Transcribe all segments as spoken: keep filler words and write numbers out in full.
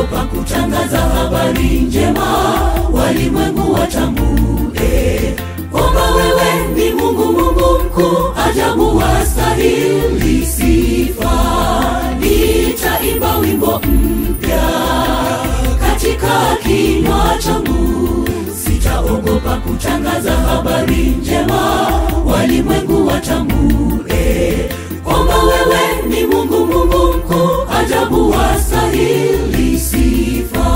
Sitaogopa kutangaza habari njema, walimwengu watambue kwamba wewe ni Mungu, Mungu mkuu, ajabu wastahili sifa. Nitaimba wimbo mpya katika kinywa changu. Sitaogopa kutangaza habari njema, walimwengu watambue kwamba wewe ni Mungu, Mungu mkuu, ajabu wastahili sifa.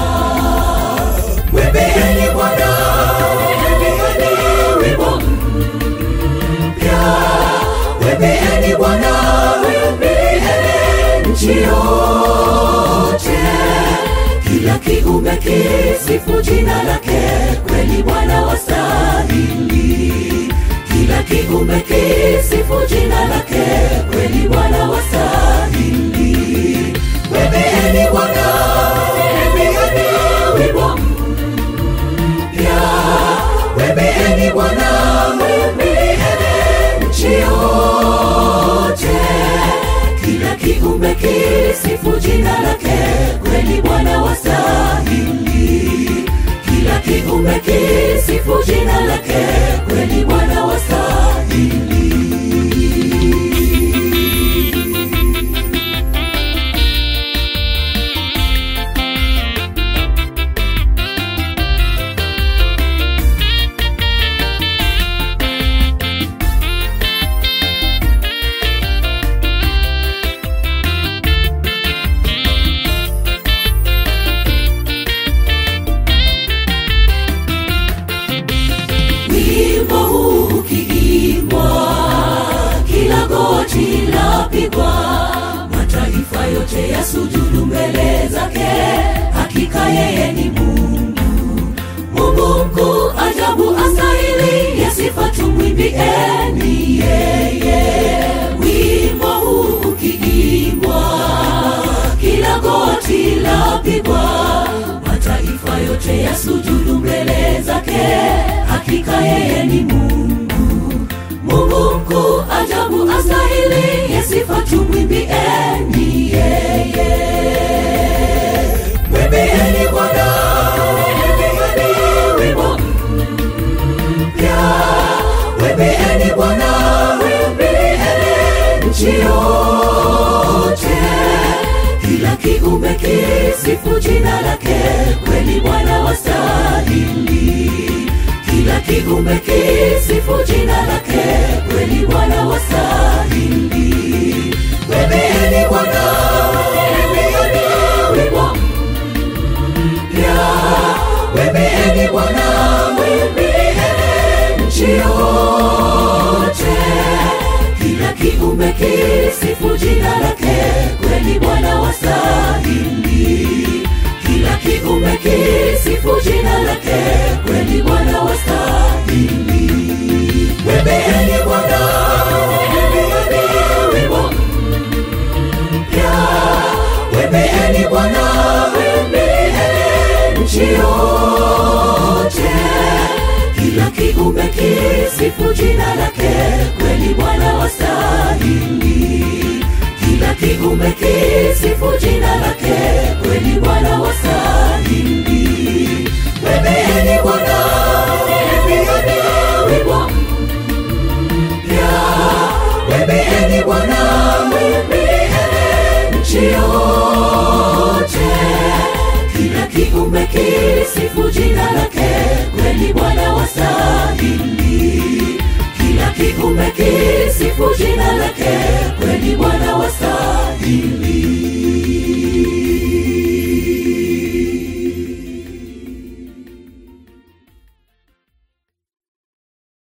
Mwimbeni Bwana, mwimbeni wimbo mpya. Mwimbeni Bwana, mwimbeni nchi yote. Kila kiumbe kisifu jina lake, kweli Bwana wastahili. Kila kiumbe kisifu jina lake, kweli Bwana wastahili. Mwimbeni Bwana, mwimbeni wimbo mpya. Mwimbeni Bwana, mwimbeni nchi yote. Kila kiumbe kisifu jina lake, kweli Bwana wastahili. Kila kiumbe kisifu jina lake, kweli Bwana wastahili. Wimbo huu ukiimbwa, kila goti lapigwa, mataifa yote yasujudu mbele zake. Hakika yeye ni Mungu, Mungu mkuu, ajabu astahili ya sifa. Tumwimbieni yeye. Wimbo huu ukiimbwa, kila goti lapigwa, mataifa yote yasujudu mbele zake. Hakika yeye ni Mungu, Mungu mkuu, ajabu astahili ya sifa. Tumwimbieni yeye. Mwimbeni Bwana, mwimbeni wimbo mpya. Mwimbeni Bwana, mwimbeni nchi yote. Kila kiumbe kisifu jina lake, kweli Bwana wastahili. Kila kiumbe kisifu jina lake, kweli Bwana wastahili. Mwimbeni Bwana, mwimbeni wimbo mpya. Mwimbeni Bwana, mwimbeni nchi yote. Kila kiumbe kisifu jina lake, kweli Bwana wastahili. Kila kiumbe kisifu jina lake, kweli Bwana wastahili. Mwimbeni Bwana, mwimbeni wimbo mpya. Mwimbeni Bwana, mwimbeni nchi yote. Kila kiumbe kisifu jina lake, kweli Bwana wastahili. Kila kiumbe kisifu jina lake, kweli Bwana wastahili. Mwimbeni Bwana, mwimbeni wimbo mpya. Mwimbeni Bwana, mwimbeni nchi yote. Kila kiumbe kisifu jina lake, kweli Bwana wastahili. Kila kiumbe kisifu